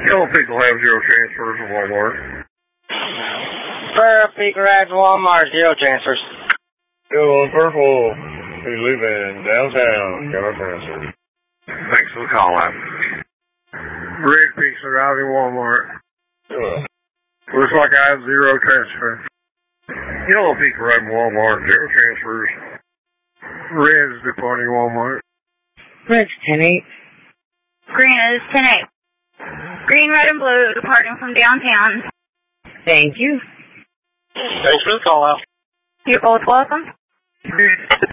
Yellow people have zero transfers at Walmart. Peak rides Walmart, zero transfers. Yellow and purple, who live in downtown, got our transfer. Thanks for the call out. Red peaks are out in Walmart. Yeah. Looks like I have zero transfer. Yellow peak ride in Walmart, zero transfers. Red is departing Walmart. Red's 10-8. Green is 10-8. Green, red, and blue departing from downtown. Thank you. Thanks for the call out. You're both welcome.